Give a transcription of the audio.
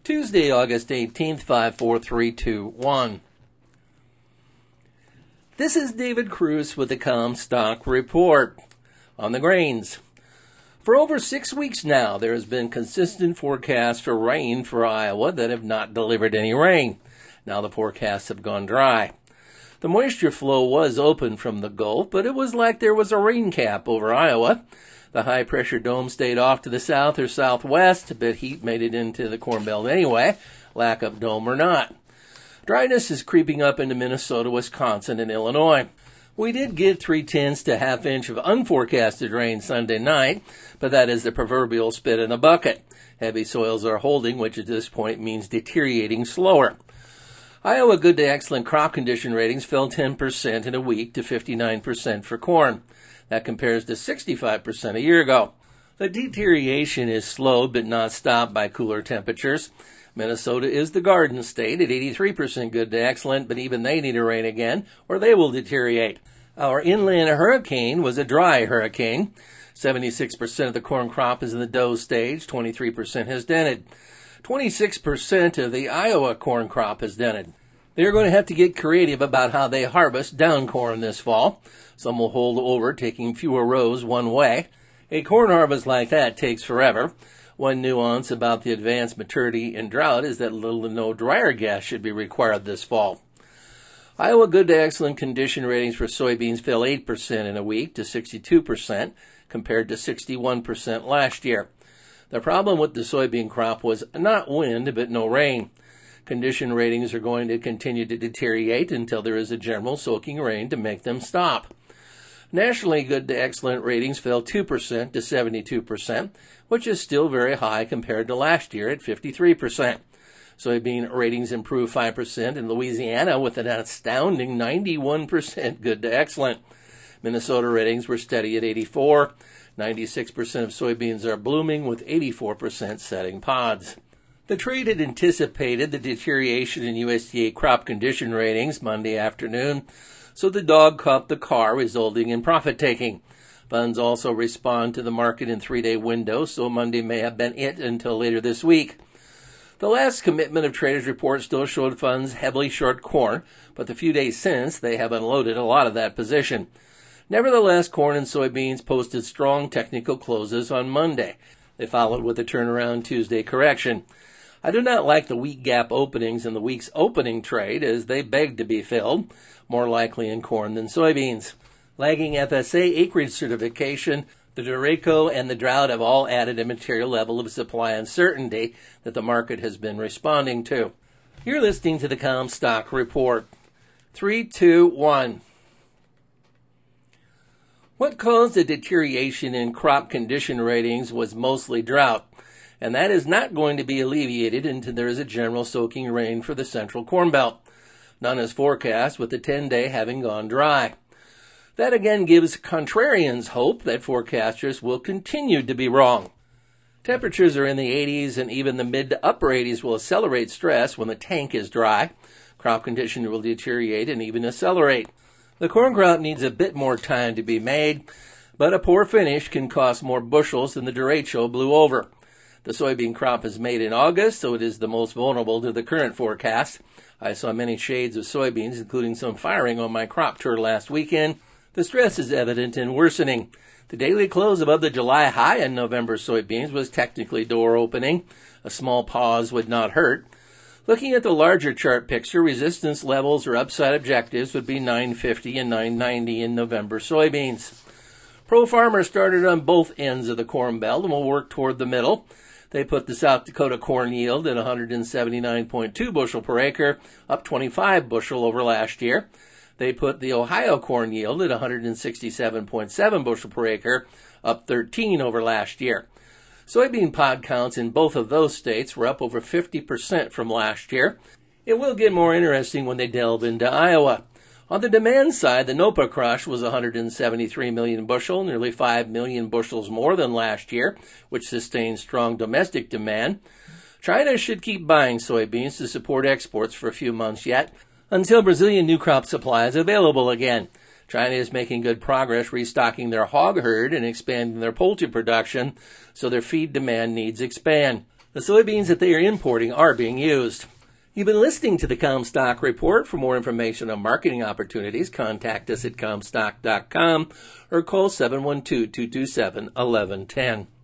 Tuesday, August 18th, 54321. This is David Cruz with the Comstock Report. On the grains. For over 6 weeks now, there has been consistent forecasts for rain for Iowa that have not delivered any rain. Now the forecasts have gone dry. The moisture flow was open from the Gulf, but it was like there was a rain cap over Iowa. The high-pressure dome stayed off to the south or southwest, but heat made it into the Corn Belt anyway, lack of dome or not. Dryness is creeping up into Minnesota, Wisconsin, and Illinois. We did get 3/10 to ½ inch of unforecasted rain Sunday night, but that is the proverbial spit in a bucket. Heavy soils are holding, which at this point means deteriorating slower. Iowa good to excellent crop condition ratings fell 10% in a week to 59% for corn. That compares to 65% a year ago. The deterioration is slowed but not stopped by cooler temperatures. Minnesota is the garden state at 83% good to excellent, but even they need a rain again, or they will deteriorate. Our inland hurricane was a dry hurricane. 76% of the corn crop is in the dough stage, 23% has dented. 26% of the Iowa corn crop has dented. They're going to have to get creative about how they harvest down corn this fall. Some will hold over, taking fewer rows one way. A corn harvest like that takes forever. One nuance about the advanced maturity and drought is that little to no dryer gas should be required this fall. Iowa good to excellent condition ratings for soybeans fell 8% in a week to 62% compared to 61% last year. The problem with the soybean crop was not wind but no rain. Condition ratings are going to continue to deteriorate until there is a general soaking rain to make them stop. Nationally good to excellent ratings fell 2% to 72%, which is still very high compared to last year at 53%. Soybean ratings improved 5% in Louisiana with an astounding 91% good to excellent. Minnesota ratings were steady at 84. 96% of soybeans are blooming with 84% setting pods. The trade had anticipated the deterioration in USDA crop condition ratings Monday afternoon, so the dog caught the car, resulting in profit-taking. Funds also respond to the market in 3-day windows, so Monday may have been it until later this week. The last commitment of traders' report still showed funds heavily short corn, but the few days since, they have unloaded a lot of that position. Nevertheless, corn and soybeans posted strong technical closes on Monday. They followed with a turnaround Tuesday correction. I do not like the week gap openings in the week's opening trade as they beg to be filled, more likely in corn than soybeans. Lagging FSA acreage certification, the derecho and the drought have all added a material level of supply uncertainty that the market has been responding to. You're listening to the Comstock Report. 3, 2, 1. What caused the deterioration in crop condition ratings was mostly drought, and that is not going to be alleviated until there is a general soaking rain for the central Corn Belt. None is forecast, with the 10-day having gone dry. That again gives contrarians hope that forecasters will continue to be wrong. Temperatures are in the 80s, and even the mid to upper 80s will accelerate stress when the tank is dry. Crop condition will deteriorate and even accelerate. The corn crop needs a bit more time to be made, but a poor finish can cost more bushels than the derecho blew over. The soybean crop is made in August, so it is the most vulnerable to the current forecast. I saw many shades of soybeans, including some firing on my crop tour last weekend. The stress is evident and worsening. The daily close above the July high in November soybeans was technically door opening. A small pause would not hurt. Looking at the larger chart picture, resistance levels or upside objectives would be 950 and 990 in November soybeans. Pro farmers started on both ends of the Corn Belt and will work toward the middle. They put the South Dakota corn yield at 179.2 bushel per acre, up 25 bushel over last year. They put the Ohio corn yield at 167.7 bushel per acre, up 13 over last year. Soybean pod counts in both of those states were up over 50% from last year. It will get more interesting when they delve into Iowa. On the demand side, the NOPA crush was 173 million bushel, nearly 5 million bushels more than last year, which sustained strong domestic demand. China should keep buying soybeans to support exports for a few months yet, until Brazilian new crop supply is available again. China is making good progress restocking their hog herd and expanding their poultry production, so their feed demand needs expand. The soybeans that they are importing are being used. You've been listening to the Comstock Report. For more information on marketing opportunities, contact us at Comstock.com or call 712-227-1110.